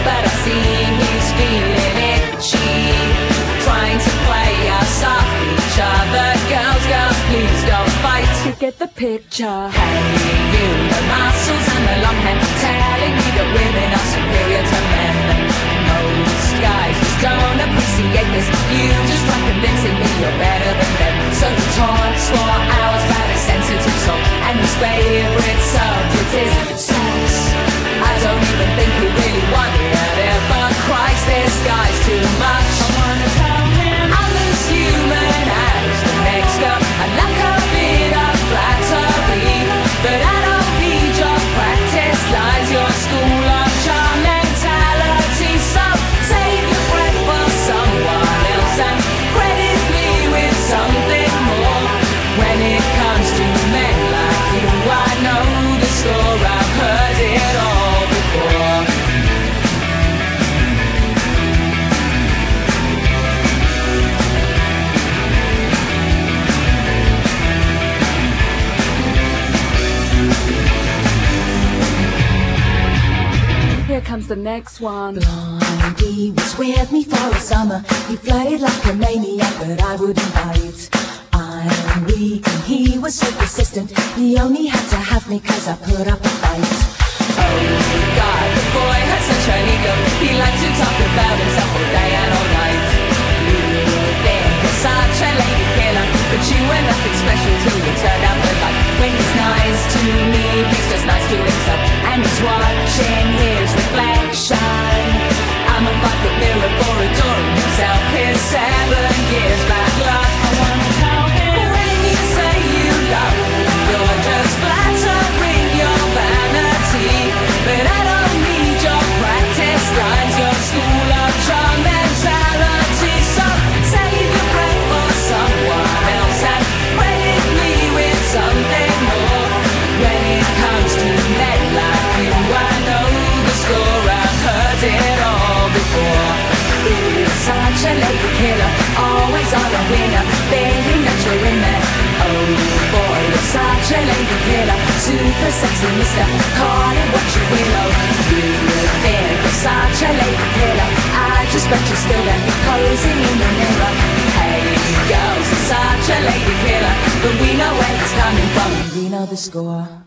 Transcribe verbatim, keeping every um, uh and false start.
but I see he's feeling itchy, trying to play us off each other. Girls, girls, please don't fight. You get the picture. Hey, you, the muscles and the long hair, telling me that women are superior to men. Most guys just don't appreciate this. You just try convincing me you're better than them. So he talks for hours about a sensitive soul, and his favorite subject is sex. I don't even think he really wanted it, but Christ, this guy's too much. I wanna tell him I'm as human as the next up. I'd like a bit of flattery, but I don't need your practice lines, your school of charm mentality. So save your breath for someone else and credit me with something more. When it comes to men like you, I know the score. I've heard it all before. Here comes the next one. Blondie was with me for a summer. He flirted like a maniac, but I wouldn't bite. I'm weak and he was so persistent. He only had to have me cause I put up a fight. Oh God, the boy has such an ego. He likes to talk about himself all day and all night. You think you're such a lady killer, but you were nothing special till you turned out the light. When he's nice to me, he's just nice to himself, and he's watching his reflection. I'm a five-foot mirror for adoring himself. His seven years bad luck. I wanna tell him When you say you love me, you're just flattering your vanity, but I don't need your practice lines, your school of charm mentality. So save your breath for someone else and credit me with something more. When it comes to men like you, I know the score. I've heard it all before. You're such a lady killer, always on a winner, thinking that you're in there. Oh boy, you're such a lady killer, super sexy mister, call it what you will. Oh, you think you're such a lady killer, I just bet you're still there, posing in the mirror. Hey girls, you're such a lady killer, but we know where it's coming from, We know the score.